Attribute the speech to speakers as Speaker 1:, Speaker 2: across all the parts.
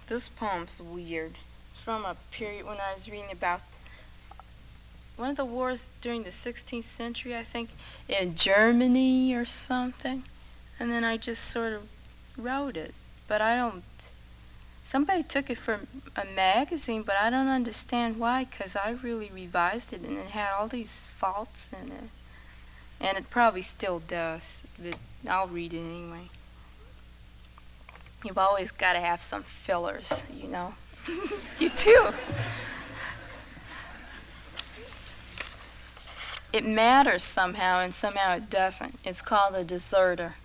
Speaker 1: This poem's weird. It's from a period when I was reading about one of the wars during the 16th century, I think, in Germany or something. And then I just sort of wrote it. But I don't. Somebody took it from a magazine, but I don't understand why, because I really revised it and it had all these faults in it. And it probably still does, but I'll read it anyway. You've always got to have some fillers, you know. You too. It matters somehow, and somehow it doesn't. It's called a deserter.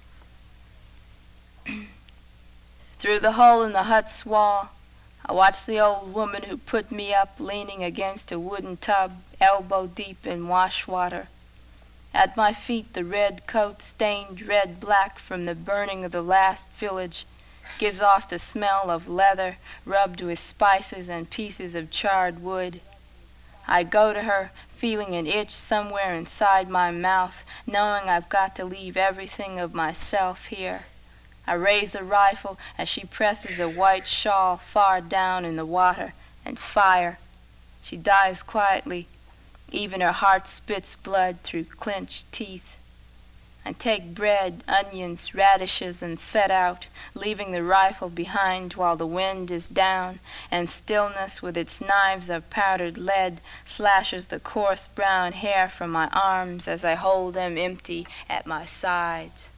Speaker 1: Through the hole in the hut's wall, I watched the old woman who put me up leaning against a wooden tub, elbow deep in wash water. At my feet, the red coat, stained red-black from the burning of the last village, gives off the smell of leather rubbed with spices and pieces of charred wood. I go to her, feeling an itch somewhere inside my mouth, knowing I've got to leave everything of myself here. I raise the rifle as she presses a white shawl far down in the water and fire. She dies quietly. Even her heart spits blood through clenched teeth. I take bread, onions, radishes, and set out, leaving the rifle behind while the wind is down, and stillness with its knives of powdered lead slashes the coarse brown hair from my arms as I hold them empty at my sides.